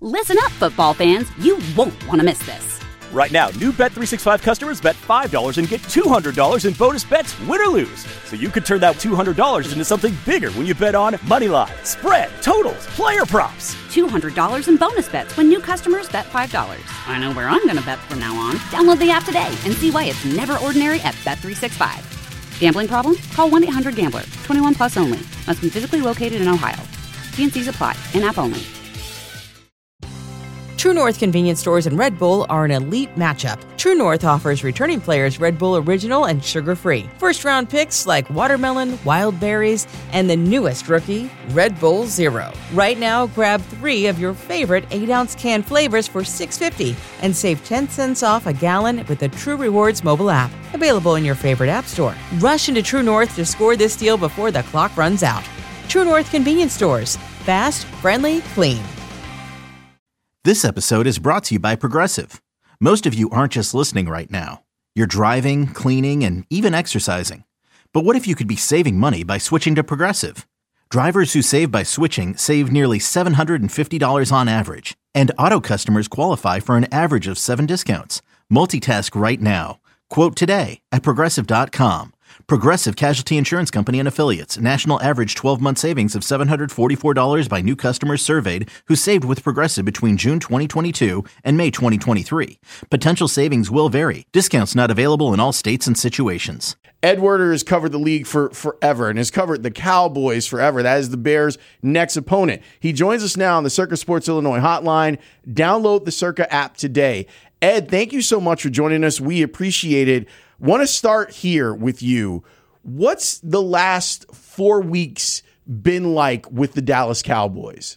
Listen up, football fans. You won't want to miss this. Right now, new Bet365 customers bet $5 and get $200 in bonus bets, win or lose. So you could turn that $200 into something bigger when you bet on moneyline, spread, totals, player props. $200 in bonus bets when new customers bet $5. I know where I'm going to bet from now on. Download the app today and see why it's never ordinary at Bet365. Gambling problem? Call 1-800-GAMBLER. 21 plus only. Must be physically located in Ohio. T&Cs apply. In-app only. True North convenience stores and Red Bull are an elite matchup. True North offers returning players Red Bull Original and sugar-free. First-round picks like watermelon, wild berries, and the newest rookie, Red Bull Zero. Right now, grab 3 of your favorite 8-ounce can flavors for $6.50 and save 10 cents off a gallon with the True Rewards mobile app. Available in your favorite app store. Rush into True North to score this deal before the clock runs out. True North convenience stores. Fast, friendly, clean. This episode is brought to you by Progressive. Most of you aren't just listening right now. You're driving, cleaning, and even exercising. But what if you could be saving money by switching to Progressive? Drivers who save by switching save nearly $750 on average. And auto customers qualify for an average of 7 discounts. Multitask right now. Quote today at Progressive.com. Progressive Casualty Insurance Company and Affiliates. National average 12-month savings of $744 by new customers surveyed who saved with Progressive between June 2022 and May 2023. Potential savings will vary. Discounts not available in all states and situations. Ed Werder has covered the league for forever and has covered the Cowboys forever. That is the Bears' next opponent. He joins us now on the Circa Sports Illinois hotline. Download the Circa app today. Ed, thank you so much for joining us. We appreciate it. Want to start here with you. What's the last 4 weeks been like with the Dallas Cowboys?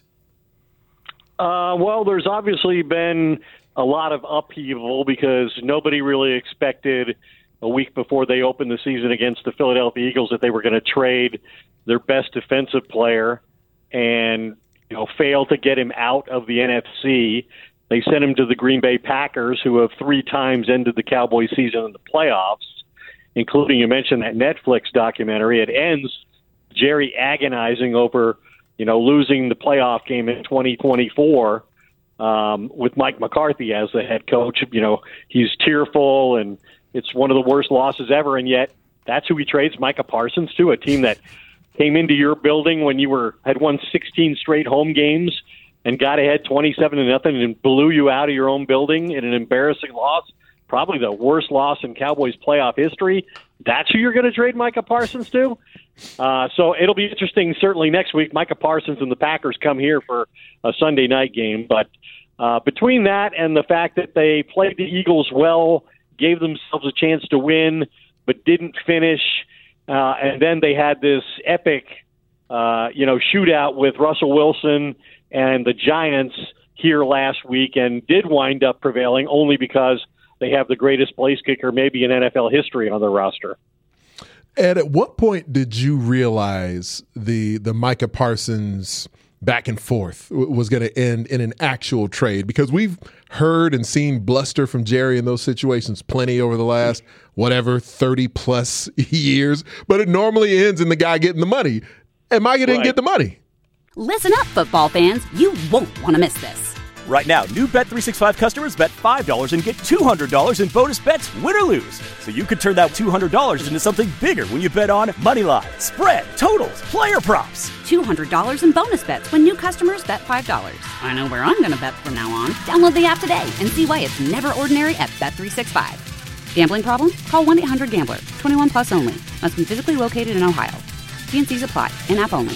Well, there's obviously been a lot of upheaval because nobody really expected a week before they opened the season against the Philadelphia Eagles that they were going to trade their best defensive player and fail to get him out of the NFC. They sent him to the Green Bay Packers, who have 3 times ended the Cowboys season in the playoffs, including, you mentioned that Netflix documentary. It ends Jerry agonizing over, losing the playoff game in 2024 with Mike McCarthy as the head coach. He's tearful, and it's one of the worst losses ever, and yet that's who he trades Micah Parsons to, a team that came into your building when you had won 16 straight home games and got ahead 27-0 and blew you out of your own building in an embarrassing loss, probably the worst loss in Cowboys playoff history. That's who you're going to trade Micah Parsons to? So it'll be interesting, certainly next week. Micah Parsons and the Packers come here for a Sunday night game. But between that and the fact that they played the Eagles well, gave themselves a chance to win, but didn't finish, and then they had this epic shootout with Russell Wilson and the Giants here last week and did wind up prevailing only because they have the greatest place kicker maybe in NFL history on their roster. Ed, at what point did you realize the Micah Parsons back and forth was going to end in an actual trade? Because we've heard and seen bluster from Jerry in those situations plenty over the last, 30-plus years, but it normally ends in the guy getting the money. And Micah didn't get the money. Listen up, football fans. You won't want to miss this. Right now, new Bet365 customers bet $5 and get $200 in bonus bets, win or lose. So you could turn that $200 into something bigger when you bet on moneyline, spread, totals, player props. $200 in bonus bets when new customers bet $5. I know where I'm going to bet from now on. Download the app today and see why it's never ordinary at Bet365. Gambling problem? Call 1-800-GAMBLER. 21 plus only. Must be physically located in Ohio. T&Cs apply. In-app only.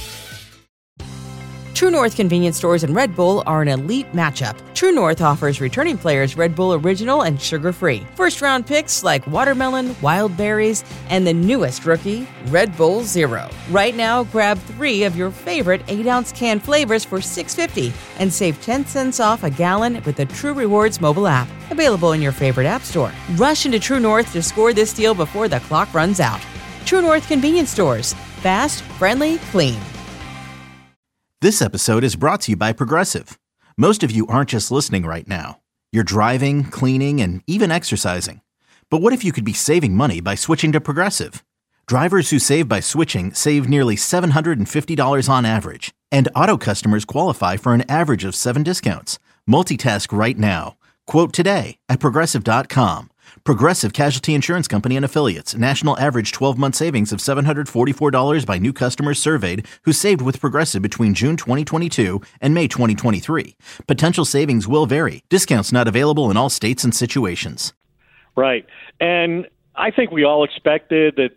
True North convenience stores and Red Bull are an elite matchup. True North offers returning players Red Bull Original and sugar-free. First-round picks like watermelon, wild berries, and the newest rookie, Red Bull Zero. Right now, grab 3 of your favorite 8-ounce can flavors for $6.50 and save 10 cents off a gallon with the True Rewards mobile app. Available in your favorite app store. Rush into True North to score this deal before the clock runs out. True North convenience stores. Fast, friendly, clean. This episode is brought to you by Progressive. Most of you aren't just listening right now. You're driving, cleaning, and even exercising. But what if you could be saving money by switching to Progressive? Drivers who save by switching save nearly $750 on average. And Auto customers qualify for an average of 7 discounts. Multitask right now. Quote today at Progressive.com. Progressive Casualty Insurance Company and Affiliates. National average 12-month savings of $744 by new customers surveyed who saved with Progressive between June 2022 and May 2023. Potential savings will vary. Discounts not available in all states and situations. Right. And I think we all expected that,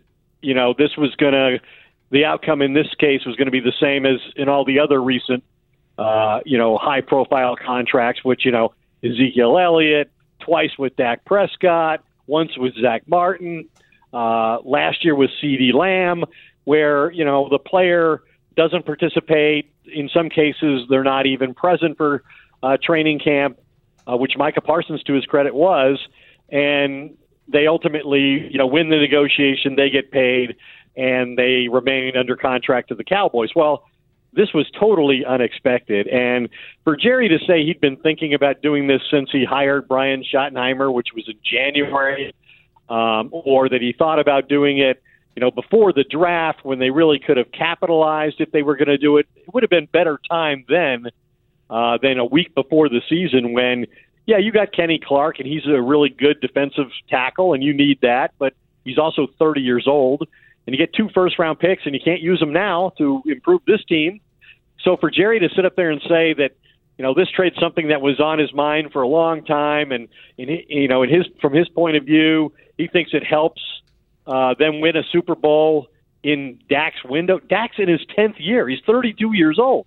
the outcome in this case was going to be the same as in all the other recent, high-profile contracts, which, Ezekiel Elliott, twice with Dak Prescott, once with Zach Martin, last year with CeeDee Lamb, where, the player doesn't participate. In some cases, they're not even present for training camp, which Micah Parsons, to his credit, was. And they ultimately, win the negotiation, they get paid, and they remain under contract to the Cowboys. Well, this was totally unexpected. And for Jerry to say he'd been thinking about doing this since he hired Brian Schottenheimer, which was in January, or that he thought about doing it, before the draft when they really could have capitalized if they were going to do it, it would have been better time then than a week before the season when, you got Kenny Clark, and he's a really good defensive tackle, and you need that, but he's also 30 years old, and you get 2 first-round picks, and you can't use them now to improve this team. So for Jerry to sit up there and say that, this trade's something that was on his mind for a long time, and from his point of view, he thinks it helps them win a Super Bowl in Dak's window. Dak's in his 10th year. He's 32 years old.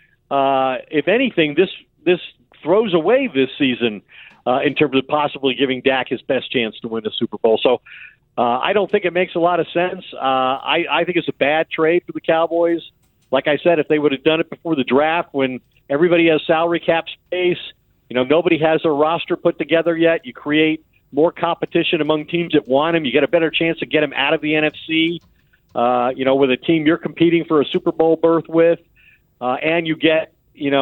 If anything, this throws away this season in terms of possibly giving Dak his best chance to win a Super Bowl. So I don't think it makes a lot of sense. I think it's a bad trade for the Cowboys. Like I said, if they would have done it before the draft when everybody has salary cap space, nobody has a roster put together yet, you create more competition among teams that want him. You get a better chance to get him out of the NFC, with a team you're competing for a Super Bowl berth with, and you get,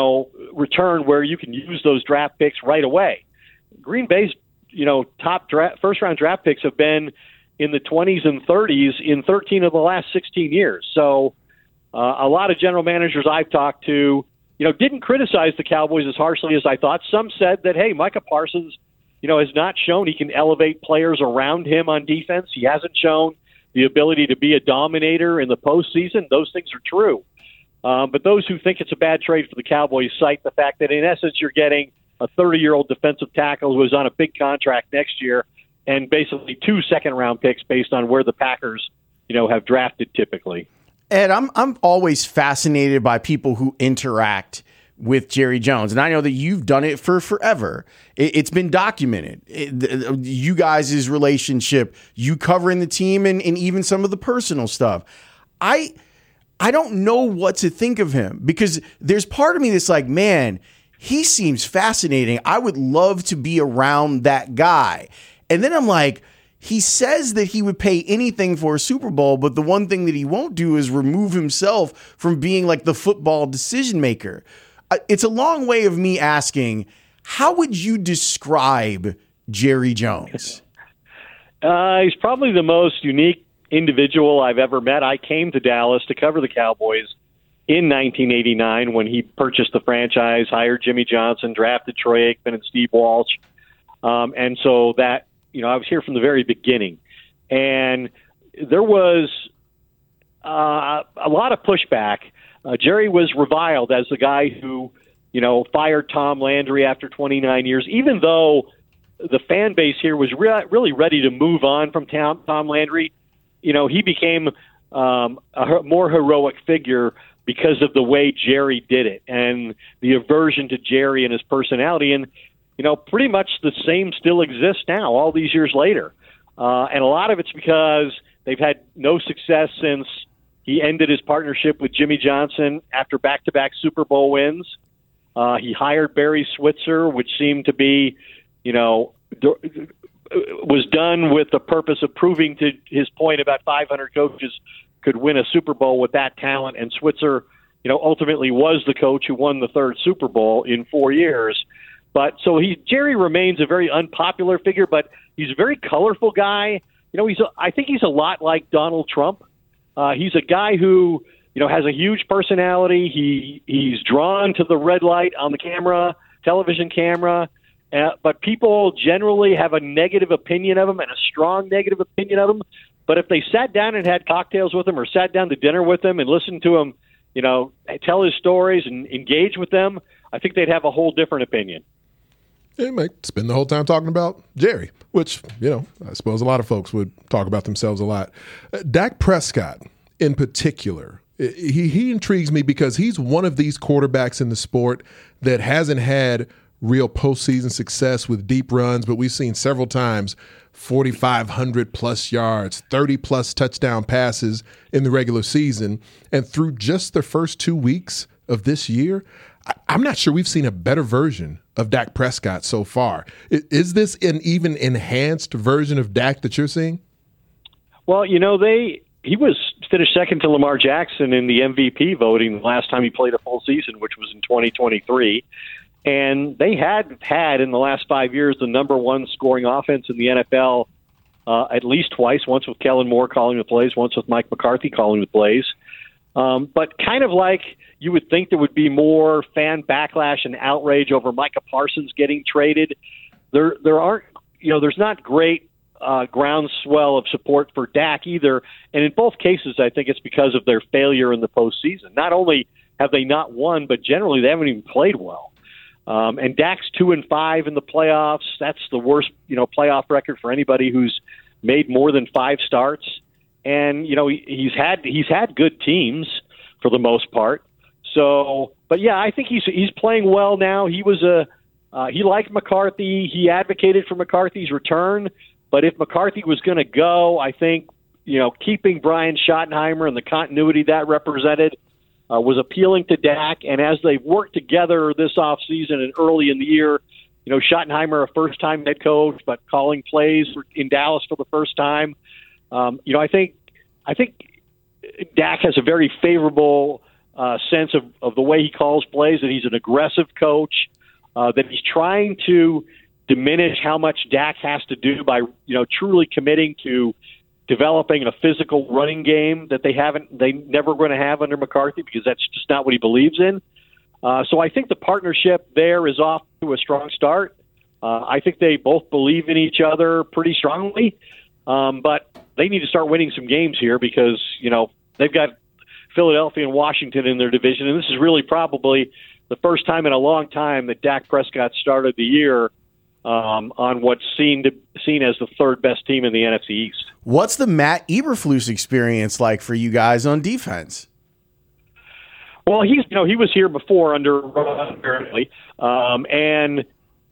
return where you can use those draft picks right away. Green Bay's, top first-round draft picks have been in the 20s and 30s in 13 of the last 16 years. So a lot of general managers I've talked to, didn't criticize the Cowboys as harshly as I thought. Some said that, hey, Micah Parsons, has not shown he can elevate players around him on defense. He hasn't shown the ability to be a dominator in the postseason. Those things are true. But those who think it's a bad trade for the Cowboys cite the fact that, in essence, you're getting a 30-year-old defensive tackle who is on a big contract next year and basically 2 second-round picks based on where the Packers, have drafted typically. Ed, I'm always fascinated by people who interact with Jerry Jones. And I know that you've done it for forever. It's been documented. You guys' relationship, you covering the team and even some of the personal stuff. I don't know what to think of him because there's part of me that's like, man, he seems fascinating. I would love to be around that guy. And then I'm like, he says that he would pay anything for a Super Bowl, but the one thing that he won't do is remove himself from being like the football decision maker. It's a long way of me asking, how would you describe Jerry Jones? He's probably the most unique individual I've ever met. I came to Dallas to cover the Cowboys in 1989 when he purchased the franchise, hired Jimmy Johnson, drafted Troy Aikman and Steve Walsh. And so that, I was here from the very beginning. And there was a lot of pushback. Jerry was reviled as the guy who, fired Tom Landry after 29 years, even though the fan base here was really ready to move on from Tom Landry. He became a more heroic figure because of the way Jerry did it and the aversion to Jerry and his personality. And, pretty much the same still exists now, all these years later. And a lot of it's because they've had no success since he ended his partnership with Jimmy Johnson after back-to-back Super Bowl wins. He hired Barry Switzer, which seemed to be, was done with the purpose of proving to his point about 500 coaches could win a Super Bowl with that talent. And Switzer, ultimately was the coach who won the 3rd Super Bowl in 4 years. But so Jerry remains a very unpopular figure, but he's a very colorful guy. I think he's a lot like Donald Trump. He's a guy who, has a huge personality. He's drawn to the red light on the television camera, but people generally have a negative opinion of him and a strong negative opinion of him. But if they sat down and had cocktails with him or sat down to dinner with him and listened to him, tell his stories and engage with them, I think they'd have a whole different opinion. They might spend the whole time talking about Jerry, which, I suppose a lot of folks would talk about themselves a lot. Dak Prescott, in particular, he intrigues me because he's one of these quarterbacks in the sport that hasn't had real postseason success with deep runs, but we've seen several times 4,500 plus yards, 30 plus touchdown passes in the regular season. And through just the first 2 weeks of this year, I'm not sure we've seen a better version of Dak Prescott so far. Is this an even enhanced version of Dak that you're seeing? Well, he was finished second to Lamar Jackson in the MVP voting the last time he played a full season, which was in 2023. And they had in the last 5 years the number one scoring offense in the NFL at least twice, once with Kellen Moore calling the plays, once with Mike McCarthy calling the plays. But kind of like you would think there would be more fan backlash and outrage over Micah Parsons getting traded. There aren't, there's not great groundswell of support for Dak either. And in both cases, I think it's because of their failure in the postseason. Not only have they not won, but generally they haven't even played well. And Dak's 2-5 in the playoffs. That's the worst, playoff record for anybody who's made more than 5 starts. And he's had good teams for the most part. So, but yeah, I think he's playing well now. He liked McCarthy. He advocated for McCarthy's return. But if McCarthy was going to go, I think keeping Brian Schottenheimer and the continuity that represented was appealing to Dak. And as they worked together this offseason and early in the year, Schottenheimer, a first-time head coach, but calling plays in Dallas for the first time. I think Dak has a very favorable sense of the way he calls plays, that he's an aggressive coach, that he's trying to diminish how much Dak has to do by, truly committing to developing a physical running game that they never going to have under McCarthy, because that's just not what he believes in. So I think the partnership there is off to a strong start. I think they both believe in each other pretty strongly, but they need to start winning some games here because, they've got Philadelphia and Washington in their division, and this is really probably the first time in a long time that Dak Prescott started the year on what's seen as the third best team in the NFC East. What's the Matt Eberflus experience like for you guys on defense? Well, he was here before under Ron, apparently, and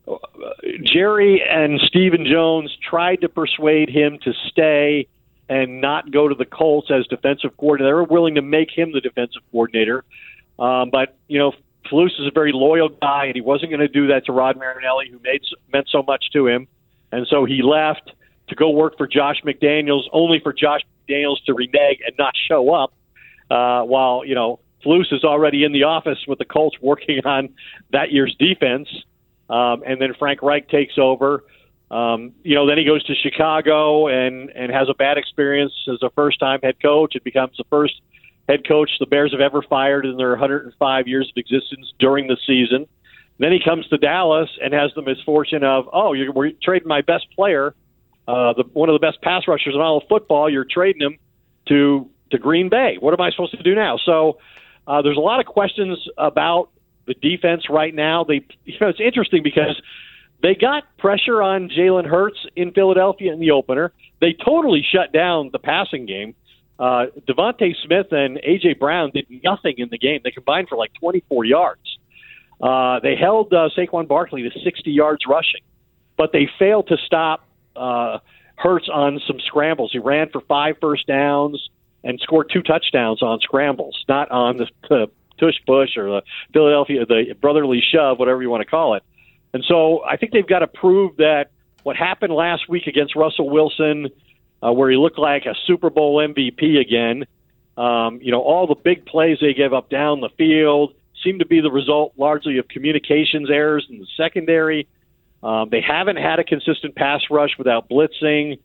Jerry and Stephen Jones tried to persuade him to stay and not go to the Colts as defensive coordinator. They were willing to make him the defensive coordinator, but Flus is a very loyal guy, and he wasn't going to do that to Rod Marinelli, who meant so much to him. And so he left to go work for Josh McDaniels, only for Josh McDaniels to renege and not show up, while, Flus is already in the office with the Colts working on that year's defense. And then Frank Reich takes over. Then he goes to Chicago and has a bad experience as a first-time head coach. It becomes the first head coach the Bears have ever fired in their 105 years of existence during the season. Then he comes to Dallas and has the misfortune of, we're trading my best player, one of the best pass rushers in all of football. You're trading him to Green Bay. What am I supposed to do now? So there's a lot of questions about the defense right now. It's interesting because they got pressure on Jalen Hurts in Philadelphia in the opener. They totally shut down the passing game. Devontae Smith and A.J. Brown did nothing in the game. They combined for like 24 yards. They held Saquon Barkley to 60 yards rushing, but they failed to stop Hurts on some scrambles. He ran for 5 first downs and scored 2 touchdowns on scrambles, not on the tush-push or the brotherly shove, whatever you want to call it. And so I think they've got to prove that what happened last week against Russell Wilson, where he looked like a Super Bowl MVP again, all the big plays they gave up down the field seem to be the result largely of communications errors in the secondary. They haven't had a consistent pass rush without blitzing.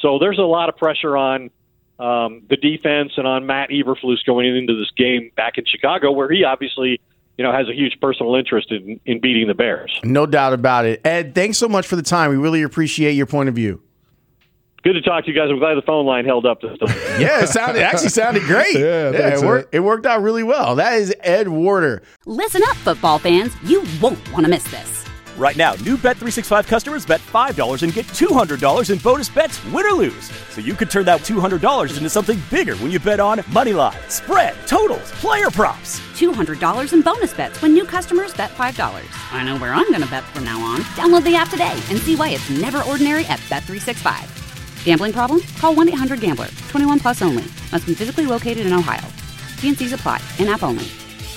So there's a lot of pressure on the defense and on Matt Eberflus going into this game back in Chicago, where he obviously, has a huge personal interest in beating the Bears. No doubt about it. Ed, thanks so much for the time. We really appreciate your point of view. Good to talk to you guys. I'm glad the phone line held up this time. Yeah, it sounded great. It worked out really well. That is Ed Warder. Listen up, football fans. You won't want to miss this. Right now, new Bet365 customers bet $5 and get $200 in bonus bets, win or lose. So you could turn that $200 into something bigger when you bet on Moneyline, spread, totals, player props. $200 in bonus bets when new customers bet $5. I know where I'm going to bet from now on. Download the app today and see why it's never ordinary at Bet365. Gambling problem? Call 1-800-GAMBLER. 21 plus only. Must be physically located in Ohio. T&Cs apply. In-app only.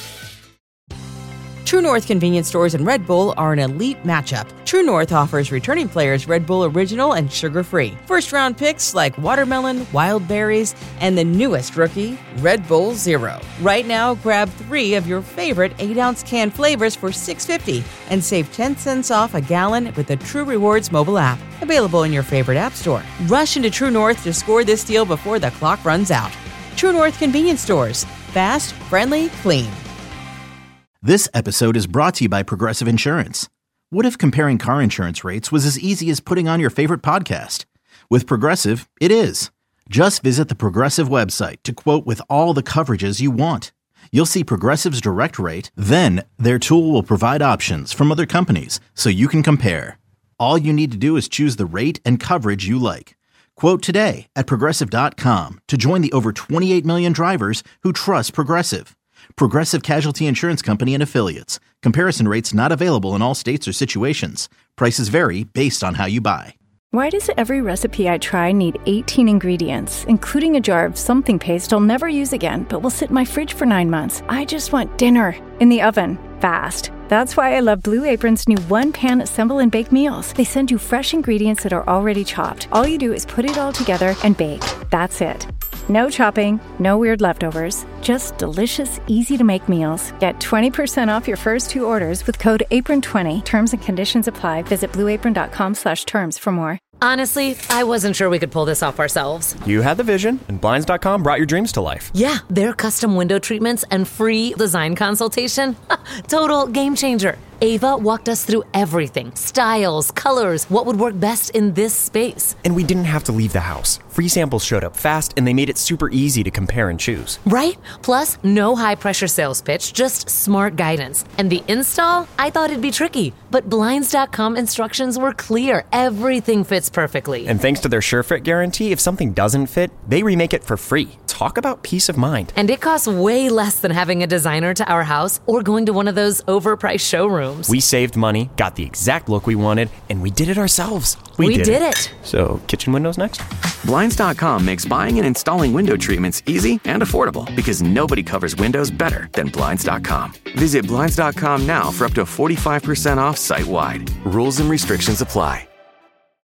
True North convenience stores and Red Bull are an elite matchup. True North offers returning players Red Bull Original and sugar-free. First-round picks like watermelon, wild berries, and the newest rookie, Red Bull Zero. Right now, grab 3 of your favorite 8-ounce can flavors for $6.50 and save 10 cents off a gallon with the True Rewards mobile app. Available in your favorite app store. Rush into True North to score this deal before the clock runs out. True North convenience stores. Fast, friendly, clean. This episode is brought to you by Progressive Insurance. What if comparing car insurance rates was as easy as putting on your favorite podcast? With Progressive, it is. Just visit the Progressive website to quote with all the coverages you want. You'll see Progressive's direct rate, then their tool will provide options from other companies so you can compare. All you need to do is choose the rate and coverage you like. Quote today at Progressive.com to join the over 28 million drivers who trust Progressive. Progressive Casualty Insurance Company and Affiliates. Comparison rates not available in all states or situations. Prices vary based on how you buy. Why does every recipe I try need 18 ingredients, including a jar of something paste I'll never use again, but will sit in my fridge for 9 months? I just want dinner in the oven, fast. That's why I love Blue Apron's new one-pan assemble and bake meals. They send you fresh ingredients that are already chopped. All you do is put it all together and bake. That's it. No chopping, no weird leftovers, just delicious, easy-to-make meals. Get 20% off your first 2 orders with code APRON20. Terms and conditions apply. Visit blueapron.com/terms for more. Honestly, I wasn't sure we could pull this off ourselves. You had the vision, and Blinds.com brought your dreams to life. Yeah, their custom window treatments and free design consultation. Total game changer. Ava walked us through everything. Styles, colors, what would work best in this space. And we didn't have to leave the house. Free samples showed up fast, and they made it super easy to compare and choose. Right? Plus, no high-pressure sales pitch, just smart guidance. And the install? I thought it'd be tricky, but Blinds.com instructions were clear. Everything fits perfectly. And thanks to their SureFit guarantee, if something doesn't fit, they remake it for free. Talk about peace of mind. And it costs way less than having a designer to our house or going to one of those overpriced showrooms. We saved money, got the exact look we wanted, and we did it ourselves. We did it. So, kitchen windows next? Blinds.com makes buying and installing window treatments easy and affordable because nobody covers windows better than Blinds.com. Visit Blinds.com now for up to 45% off site-wide. Rules and restrictions apply.